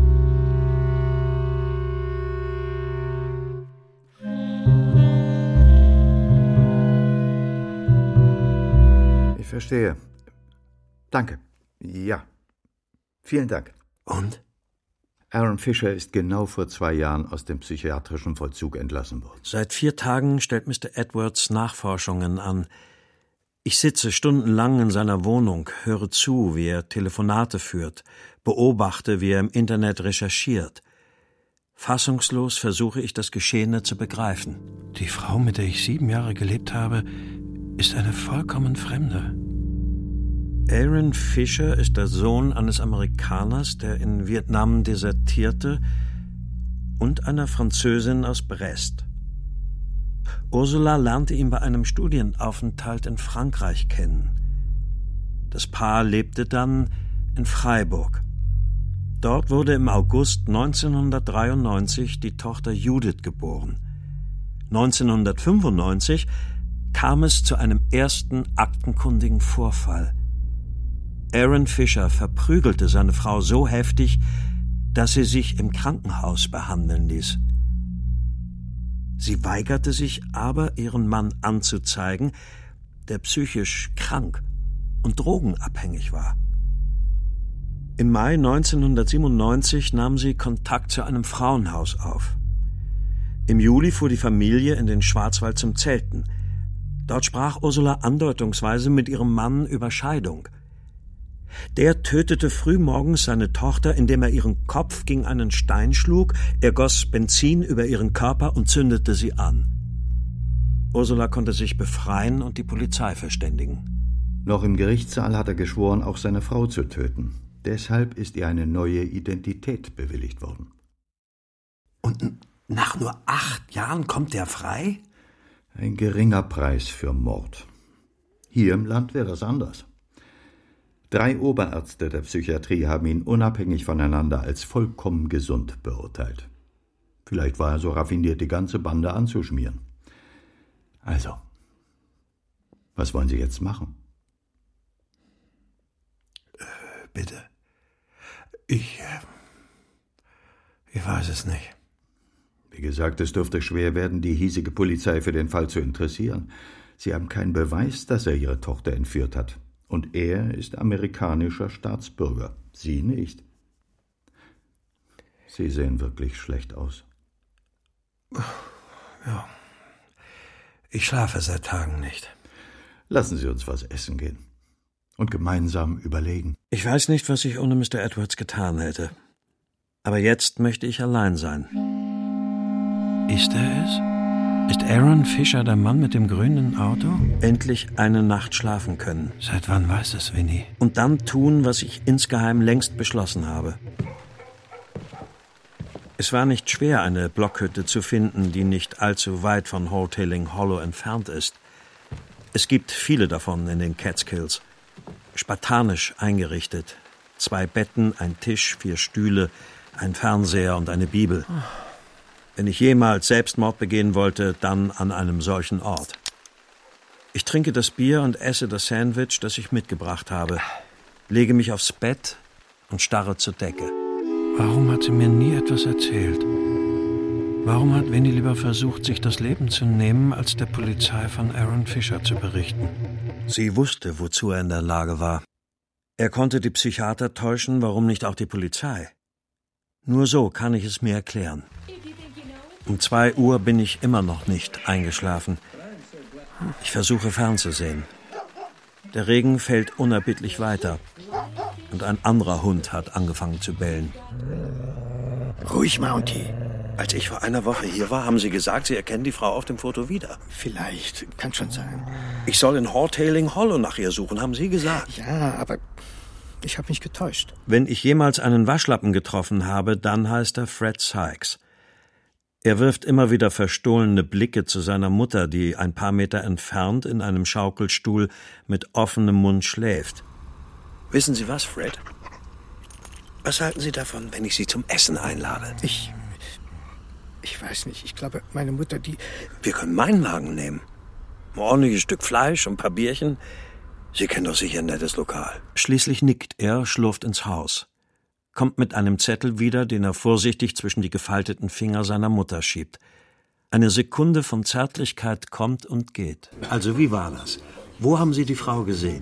Ich verstehe. Danke. Ja. Vielen Dank. Und? Aaron Fisher ist genau vor 2 Jahren aus dem psychiatrischen Vollzug entlassen worden. Seit 4 Tagen stellt Mr. Edwards Nachforschungen an. Ich sitze stundenlang in seiner Wohnung, höre zu, wie er Telefonate führt, beobachte, wie er im Internet recherchiert. Fassungslos versuche ich, das Geschehene zu begreifen. Die Frau, mit der ich 7 Jahre gelebt habe, ist eine vollkommen Fremde. Aaron Fisher ist der Sohn eines Amerikaners, der in Vietnam desertierte, und einer Französin aus Brest. Ursula lernte ihn bei einem Studienaufenthalt in Frankreich kennen. Das Paar lebte dann in Freiburg. Dort wurde im August 1993 die Tochter Judith geboren. 1995 kam es zu einem ersten aktenkundigen Vorfall. Aaron Fisher verprügelte seine Frau so heftig, dass sie sich im Krankenhaus behandeln ließ. Sie weigerte sich aber, ihren Mann anzuzeigen, der psychisch krank und drogenabhängig war. Im Mai 1997 nahm sie Kontakt zu einem Frauenhaus auf. Im Juli fuhr die Familie in den Schwarzwald zum Zelten. Dort sprach Ursula andeutungsweise mit ihrem Mann über Scheidung. Der tötete frühmorgens seine Tochter, indem er ihren Kopf gegen einen Stein schlug, er goss Benzin über ihren Körper und zündete sie an. Ursula konnte sich befreien und die Polizei verständigen. Noch im Gerichtssaal hat er geschworen, auch seine Frau zu töten. Deshalb ist ihr eine neue Identität bewilligt worden. Und nach nur 8 Jahren kommt er frei? Ein geringer Preis für Mord. Hier im Land wäre das anders. 3 Oberärzte der Psychiatrie haben ihn unabhängig voneinander als vollkommen gesund beurteilt. Vielleicht war er so raffiniert, die ganze Bande anzuschmieren. Also, was wollen Sie jetzt machen? Bitte. Ich weiß es nicht. Wie gesagt, es dürfte schwer werden, die hiesige Polizei für den Fall zu interessieren. Sie haben keinen Beweis, dass er Ihre Tochter entführt hat. Und er ist amerikanischer Staatsbürger. Sie nicht. Sie sehen wirklich schlecht aus. Ja. Ich schlafe seit Tagen nicht. Lassen Sie uns was essen gehen. Und gemeinsam überlegen. Ich weiß nicht, was ich ohne Mr. Edwards getan hätte. Aber jetzt möchte ich allein sein. Ist er es? Ist Aaron Fisher der Mann mit dem grünen Auto? Endlich eine Nacht schlafen können. Seit wann weiß es Winnie? Und dann tun, was ich insgeheim längst beschlossen habe. Es war nicht schwer, eine Blockhütte zu finden, die nicht allzu weit von Hotelling Hollow entfernt ist. Es gibt viele davon in den Catskills. Spartanisch eingerichtet. 2 Betten, ein Tisch, 4 Stühle, ein Fernseher und eine Bibel. Wenn ich jemals Selbstmord begehen wollte, dann an einem solchen Ort. Ich trinke das Bier und esse das Sandwich, das ich mitgebracht habe, lege mich aufs Bett und starre zur Decke. Warum hat sie mir nie etwas erzählt? Warum hat Winnie lieber versucht, sich das Leben zu nehmen, als der Polizei von Aaron Fisher zu berichten? Sie wusste, wozu er in der Lage war. Er konnte die Psychiater täuschen, warum nicht auch die Polizei? Nur so kann ich es mir erklären. Um 2 Uhr bin ich immer noch nicht eingeschlafen. Ich versuche fernzusehen. Der Regen fällt unerbittlich weiter. Und ein anderer Hund hat angefangen zu bellen. Ruhig, Mounty. Als ich vor einer Woche hier war, haben Sie gesagt, Sie erkennen die Frau auf dem Foto wieder. Vielleicht, kann schon sein. Ich soll in Hotelling Hollow nach ihr suchen, haben Sie gesagt. Ja, aber ich habe mich getäuscht. Wenn ich jemals einen Waschlappen getroffen habe, dann heißt er Fred Sykes. Er wirft immer wieder verstohlene Blicke zu seiner Mutter, die ein paar Meter entfernt in einem Schaukelstuhl mit offenem Mund schläft. Wissen Sie was, Fred? Was halten Sie davon, wenn ich Sie zum Essen einlade? Ich weiß nicht. Ich glaube, meine Mutter, die... Wir können meinen Wagen nehmen. Ein ordentliches Stück Fleisch und ein paar Bierchen. Sie kennen doch sicher ein nettes Lokal. Schließlich nickt er, schlurft ins Haus. Kommt mit einem Zettel wieder, den er vorsichtig zwischen die gefalteten Finger seiner Mutter schiebt. Eine Sekunde von Zärtlichkeit kommt und geht. Also wie war das? Wo haben Sie die Frau gesehen?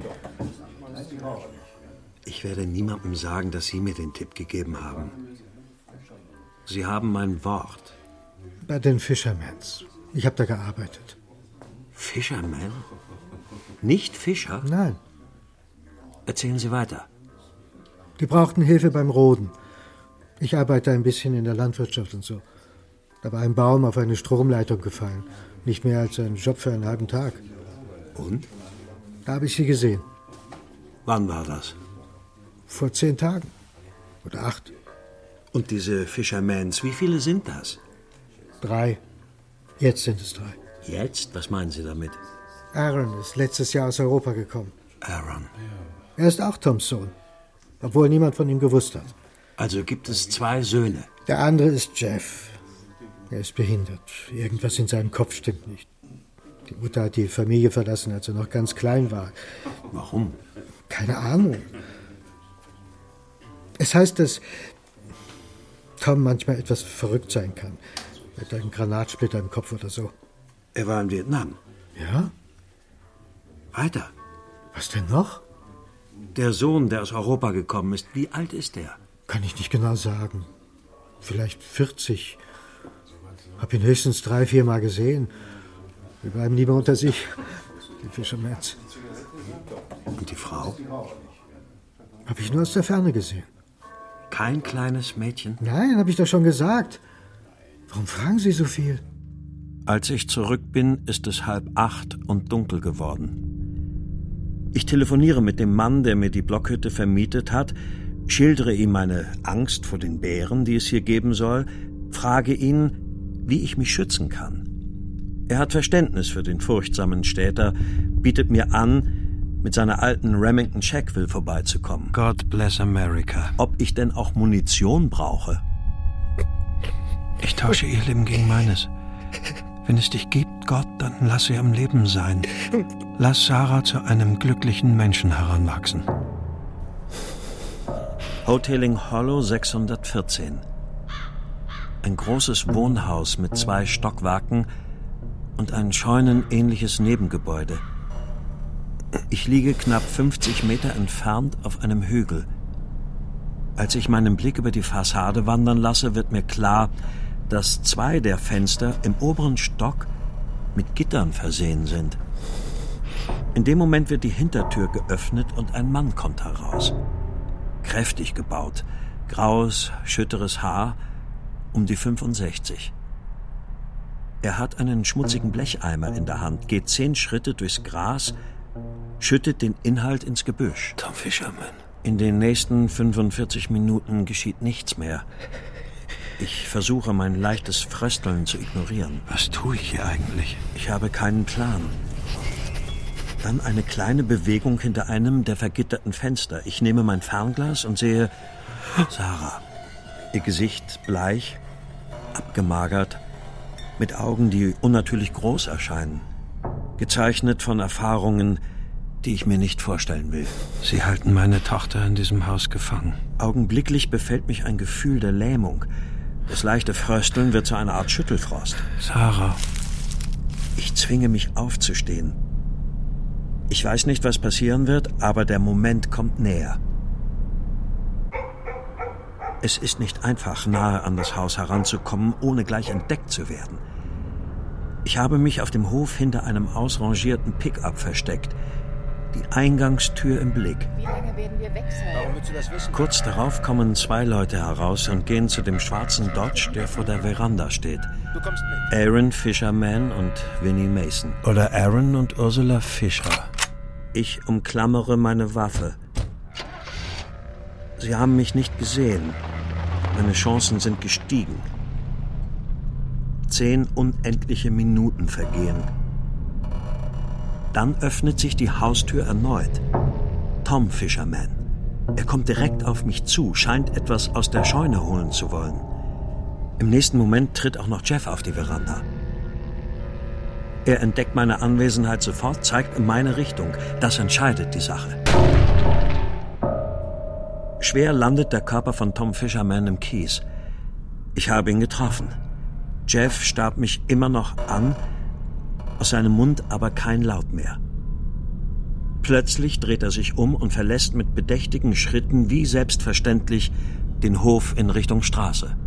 Ich werde niemandem sagen, dass Sie mir den Tipp gegeben haben. Sie haben mein Wort. Bei den Fishermans. Ich habe da gearbeitet. Fisherman? Nicht Fischer? Nein. Erzählen Sie weiter. Die brauchten Hilfe beim Roden. Ich arbeite ein bisschen in der Landwirtschaft und so. Da war ein Baum auf eine Stromleitung gefallen. Nicht mehr als ein Job für einen halben Tag. Und? Da habe ich sie gesehen. Wann war das? Vor 10 Tagen. Oder 8. Und diese Fishermans, wie viele sind das? 3. Jetzt sind es 3. Jetzt? Was meinen Sie damit? Aaron ist letztes Jahr aus Europa gekommen. Aaron? Er ist auch Toms Sohn. Obwohl niemand von ihm gewusst hat. Also gibt es 2 Söhne? Der andere ist Jeff. Er ist behindert. Irgendwas in seinem Kopf stimmt nicht. Die Mutter hat die Familie verlassen, als er noch ganz klein war. Warum? Keine Ahnung. Es heißt, dass Tom manchmal etwas verrückt sein kann. Mit einem Granatsplitter im Kopf oder so. Er war in Vietnam? Ja. Weiter. Was denn noch? Der Sohn, der aus Europa gekommen ist, wie alt ist der? Kann ich nicht genau sagen. Vielleicht 40. Hab ihn höchstens 3-4 Mal gesehen. Wir bleiben lieber unter sich, die Fishermans. Und die Frau? Hab ich nur aus der Ferne gesehen. Kein kleines Mädchen? Nein, hab ich doch schon gesagt. Warum fragen Sie so viel? Als ich zurück bin, ist es 7:30 und dunkel geworden. Ich telefoniere mit dem Mann, der mir die Blockhütte vermietet hat, schildere ihm meine Angst vor den Bären, die es hier geben soll, frage ihn, wie ich mich schützen kann. Er hat Verständnis für den furchtsamen Städter, bietet mir an, mit seiner alten Remington Checkville vorbeizukommen. God bless America. Ob ich denn auch Munition brauche? Ich tausche ihr Leben gegen meines. Wenn es dich gibt, Gott, dann lass sie am Leben sein. Lass Sarah zu einem glücklichen Menschen heranwachsen. Hoteling Hollow 614. Ein großes Wohnhaus mit 2 Stockwerken und ein scheunenähnliches Nebengebäude. Ich liege knapp 50 Meter entfernt auf einem Hügel. Als ich meinen Blick über die Fassade wandern lasse, wird mir klar, dass 2 der Fenster im oberen Stock mit Gittern versehen sind. In dem Moment wird die Hintertür geöffnet und ein Mann kommt heraus. Kräftig gebaut, graues, schütteres Haar, um die 65. Er hat einen schmutzigen Blecheimer in der Hand, geht 10 Schritte durchs Gras, schüttet den Inhalt ins Gebüsch. Tom Fisherman. In den nächsten 45 Minuten geschieht nichts mehr. Ich versuche, mein leichtes Frösteln zu ignorieren. Was tue ich hier eigentlich? Ich habe keinen Plan. Dann eine kleine Bewegung hinter einem der vergitterten Fenster. Ich nehme mein Fernglas und sehe Sarah. Ihr Gesicht bleich, abgemagert, mit Augen, die unnatürlich groß erscheinen. Gezeichnet von Erfahrungen, die ich mir nicht vorstellen will. Sie halten meine Tochter in diesem Haus gefangen. Augenblicklich befällt mich ein Gefühl der Lähmung. Das leichte Frösteln wird zu einer Art Schüttelfrost. Sarah. Ich zwinge mich aufzustehen. Ich weiß nicht, was passieren wird, aber der Moment kommt näher. Es ist nicht einfach, nahe an das Haus heranzukommen, ohne gleich entdeckt zu werden. Ich habe mich auf dem Hof hinter einem ausrangierten Pick-up versteckt, die Eingangstür im Blick. Wie lange werden wir weg sein? Warum willst du das wissen? Kurz darauf kommen 2 Leute heraus und gehen zu dem schwarzen Dodge, der vor der Veranda steht. Du kommst mit. Aaron Fisherman und Winnie Mason. Oder Aaron und Ursula Fisher. Ich umklammere meine Waffe. Sie haben mich nicht gesehen. Meine Chancen sind gestiegen. 10 unendliche Minuten vergehen. Dann öffnet sich die Haustür erneut. Tom Fisherman. Er kommt direkt auf mich zu, scheint etwas aus der Scheune holen zu wollen. Im nächsten Moment tritt auch noch Jeff auf die Veranda. Er entdeckt meine Anwesenheit sofort, zeigt in meine Richtung. Das entscheidet die Sache. Schwer landet der Körper von Tom Fisherman im Kies. Ich habe ihn getroffen. Jeff starrt mich immer noch an, aus seinem Mund aber kein Laut mehr. Plötzlich dreht er sich um und verlässt mit bedächtigen Schritten wie selbstverständlich den Hof in Richtung Straße.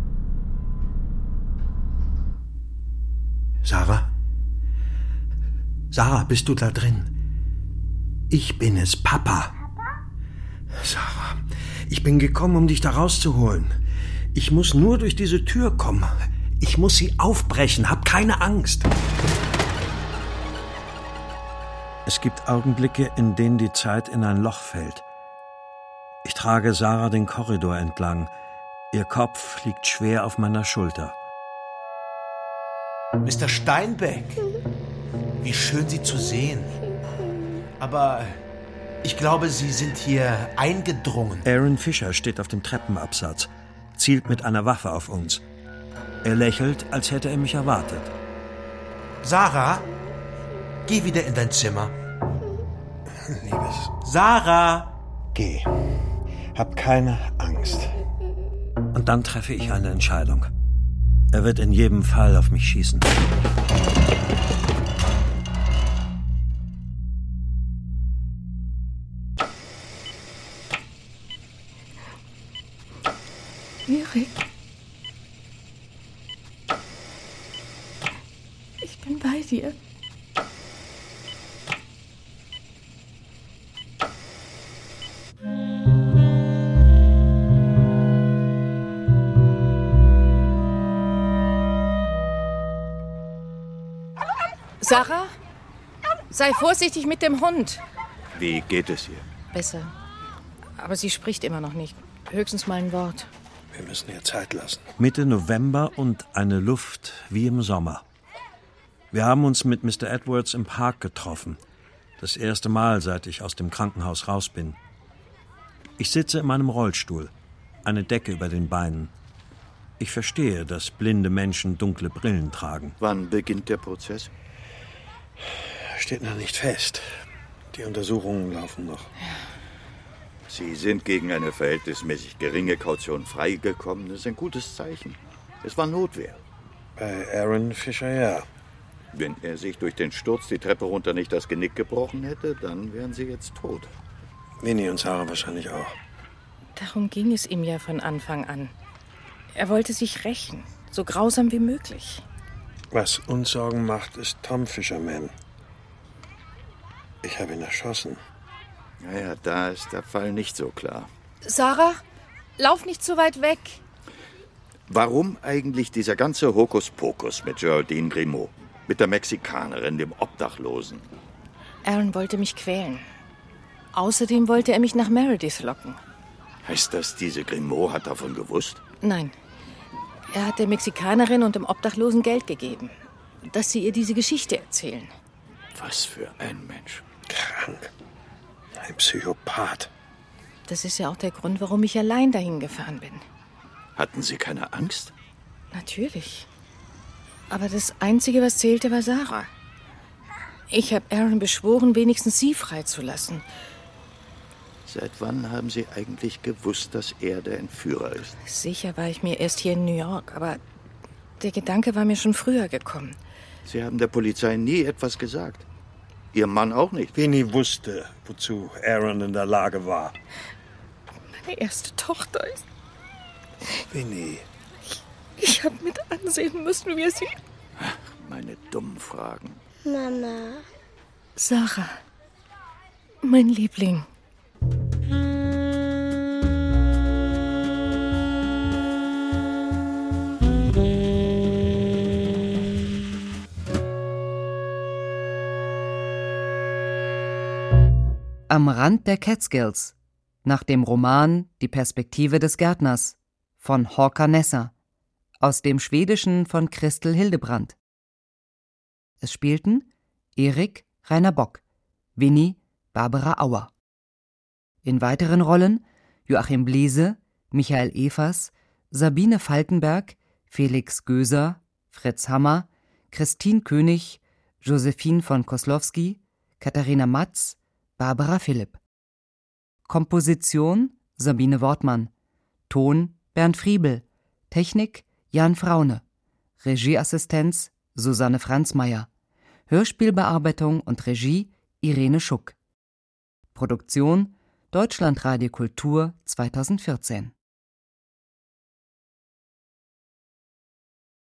Sarah? Sarah, bist du da drin? Ich bin es, Papa. Sarah, ich bin gekommen, um dich da rauszuholen. Ich muss nur durch diese Tür kommen. Ich muss sie aufbrechen. Hab keine Angst. Es gibt Augenblicke, in denen die Zeit in ein Loch fällt. Ich trage Sarah den Korridor entlang. Ihr Kopf liegt schwer auf meiner Schulter. Mr. Steinbeck, wie schön Sie zu sehen. Aber ich glaube, Sie sind hier eingedrungen. Aaron Fisher steht auf dem Treppenabsatz, zielt mit einer Waffe auf uns. Er lächelt, als hätte er mich erwartet. Sarah, geh wieder in dein Zimmer. Liebes. Sarah! Geh. Hab keine Angst. Und dann treffe ich eine Entscheidung. Er wird in jedem Fall auf mich schießen. Erik. bei dir. Sarah, sei vorsichtig mit dem Hund. Wie geht es ihr? Besser. Aber sie spricht immer noch nicht. Höchstens mal ein Wort. Wir müssen ihr Zeit lassen. Mitte November und eine Luft wie im Sommer. Wir haben uns mit Mr. Edwards im Park getroffen. Das erste Mal, seit ich aus dem Krankenhaus raus bin. Ich sitze in meinem Rollstuhl, eine Decke über den Beinen. Ich verstehe, dass blinde Menschen dunkle Brillen tragen. Wann beginnt der Prozess? Steht noch nicht fest. Die Untersuchungen laufen noch. Sie sind gegen eine verhältnismäßig geringe Kaution freigekommen. Das ist ein gutes Zeichen. Es war Notwehr. Bei Aaron Fisher, ja. Wenn er sich durch den Sturz die Treppe runter nicht das Genick gebrochen hätte, dann wären sie jetzt tot. Winnie und Sarah wahrscheinlich auch. Darum ging es ihm ja von Anfang an. Er wollte sich rächen, so grausam wie möglich. Was uns Sorgen macht, ist Tom Fisherman. Ich habe ihn erschossen. Naja, da ist der Fall nicht so klar. Sarah, lauf nicht zu weit weg. Warum eigentlich dieser ganze Hokuspokus mit Geraldine Grimaud? Mit der Mexikanerin, dem Obdachlosen? Aaron wollte mich quälen. Außerdem wollte er mich nach Meredith locken. Heißt das, diese Grimaud hat davon gewusst? Nein. Er hat der Mexikanerin und dem Obdachlosen Geld gegeben, dass sie ihr diese Geschichte erzählen. Was für ein Mensch. Krank. Ein Psychopath. Das ist ja auch der Grund, warum ich allein dahin gefahren bin. Hatten Sie keine Angst? Natürlich. Aber das Einzige, was zählte, war Sarah. Ich habe Aaron beschworen, wenigstens sie freizulassen. Seit wann haben Sie eigentlich gewusst, dass er der Entführer ist? Sicher war ich mir erst hier in New York, aber der Gedanke war mir schon früher gekommen. Sie haben der Polizei nie etwas gesagt. Ihr Mann auch nicht. Winnie wusste, wozu Aaron in der Lage war. Meine erste Tochter ist... Winnie. Ich habe mit ansehen müssen, wie sie... Meine dummen Fragen. Mama. Sarah. Mein Liebling. Am Rand der Catskills, nach dem Roman Die Perspektive des Gärtners von Håkan Nesser, aus dem Schwedischen von Christel Hildebrandt. Es spielten Erik Rainer Bock, Winnie Barbara Auer. In weiteren Rollen Joachim Bliese, Michael Evers, Sabine Falkenberg, Felix Göser, Fritz Hammer, Christine König, Josephine von Koslowski, Katharina Matz, Barbara Philipp. Komposition Sabine Wortmann. Ton Bernd Friebel. Technik Jan Fraune. Regieassistenz Susanne Franzmeier. Hörspielbearbeitung und Regie Irene Schuck. Produktion Deutschlandradio Kultur 2014.